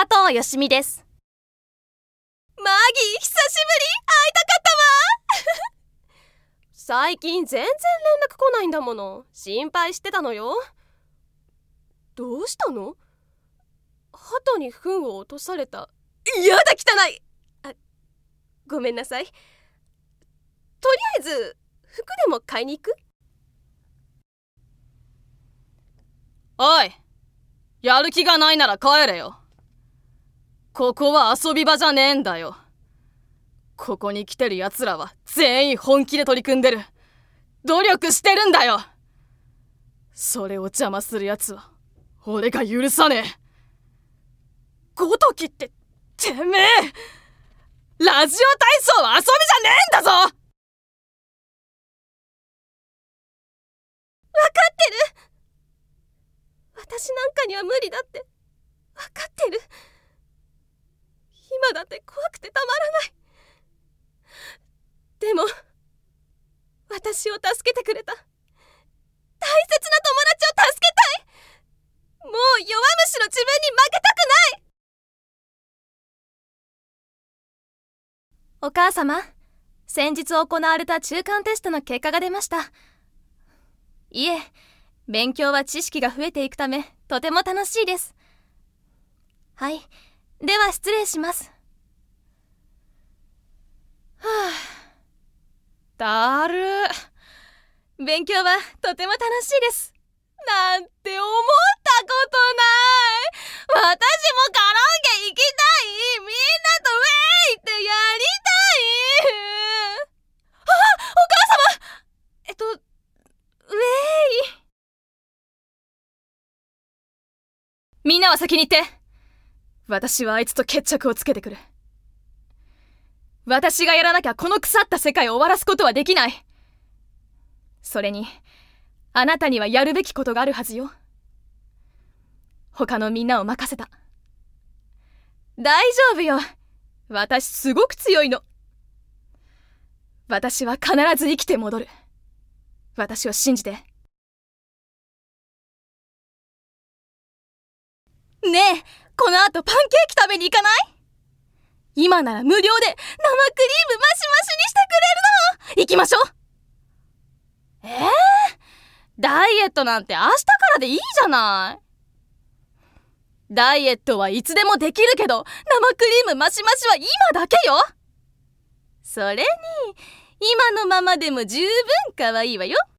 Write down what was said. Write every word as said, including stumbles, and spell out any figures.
佐藤よしみです。 マギー、久しぶり。会いたかったわ最近全然連絡来ないんだもの。心配してたのよ。どうしたの？鳩に糞を落とされた。やだ、汚い。あ、ごめんなさい。とりあえず服でも買いに行く？ おい、やる気がないなら帰れよ。ここは遊び場じゃねえんだよ。ここに来てる奴らは全員本気で取り組んでる。努力してるんだよ。それを邪魔する奴は俺が許さねえ。 ごときって、 てめえ、ラジオ体操は遊びじゃねえんだぞ。 わかってる。私なんかには無理だってわかってる。今だって怖くてたまらない。でも私を助けてくれた大切な友達を助けたい。もう弱虫の自分に負けたくない。 お母様、先日行われた中間テストの結果が出ました。いえ、勉強は知識が増えていくためとても楽しいです。はい、では失礼します。 はあ、だるー。 勉強はとても楽しいです。 なんて思ったことない。私もカラオケ行きたい。みんなとウェイってやりたい。あ、お母様。えっとウェイ。 みんなは先に行って。私はあいつと決着をつけてくる。私がやらなきゃこの腐った世界を終わらすことはできない。それにあなたにはやるべきことがあるはずよ。他のみんなを任せた。大丈夫よ。私すごく強いの。私は必ず生きて戻る。私を信じて。 ねえ、この後パンケーキ食べに行かない？今なら無料で生クリームマシマシにしてくれるの。行きましょう。 えー、ダイエットなんて明日からでいいじゃない。ダイエットはいつでもできるけど、 生クリームマシマシは今だけよ。それに今のままでも十分可愛いわよ。